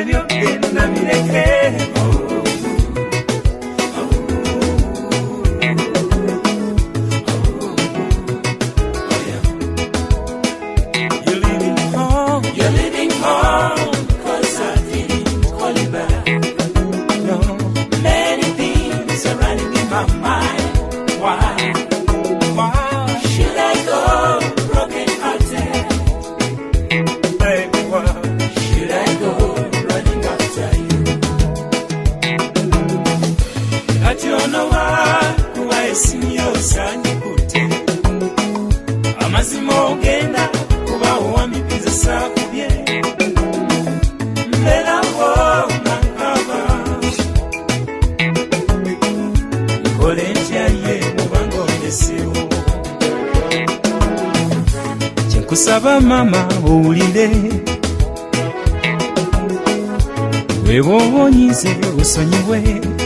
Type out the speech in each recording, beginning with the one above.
ebyogenda bireke. You're living home, 'cause I didn't call you back. No, many things are running in my mind. Why? Should I go broken-hearted? Baby, why? Should I go running after you? I don't know why simyosa nikute. Amazima ogenda kuba owamipiza sakubye. Mbelawo nakaba. Nkole ntya ye mubanga onesewo. Kyenkusaba mama owulire. Weewoba onyize osonyiwe.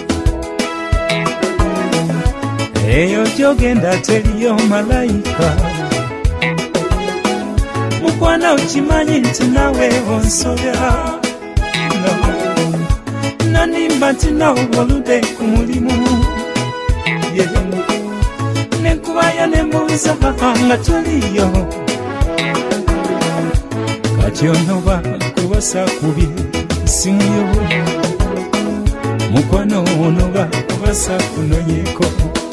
Eyo gy'ogenda teriyo malayika. Mukwana okimanyi nti nawe onsobya. No, nanimba nti nawe oludde ku mulimu. Yeah. Nenkubayo nembuuza nga toliyo. Kati onoba kubasa kubye simu yo. Mukwano onoba kubasa kunonyeko.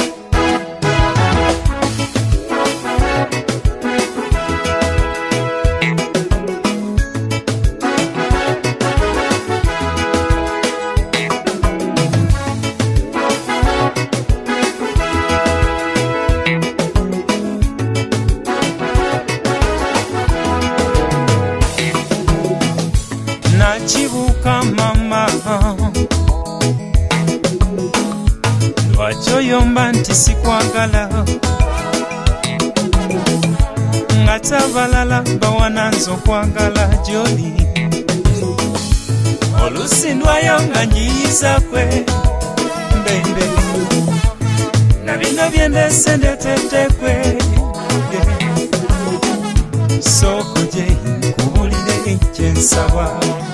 Nakibuka mama lwaki oyomba nti sikwagala nga tabalala bawananza okwagala gyoli olusi ndwayo nga njiyizakwe mbembe na bino byendese ndetetekwe soko gye nkubulire kyensaba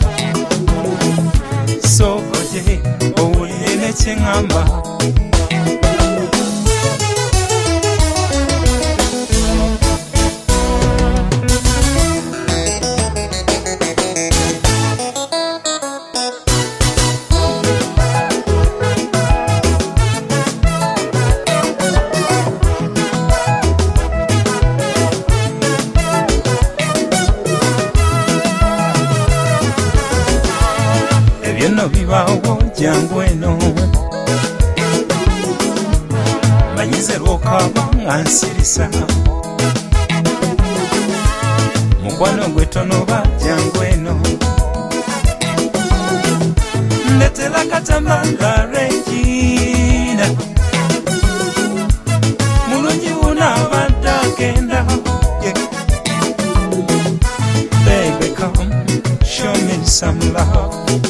soko gye owulire nekyeŋŋamba. Ebyono bibaawo jangu eno manyize lwokaba nga nsirisa mukwano gwe tonoba jangu eno ndetela katambala Regina mulungi unabadde agenda. Baby come show me some love.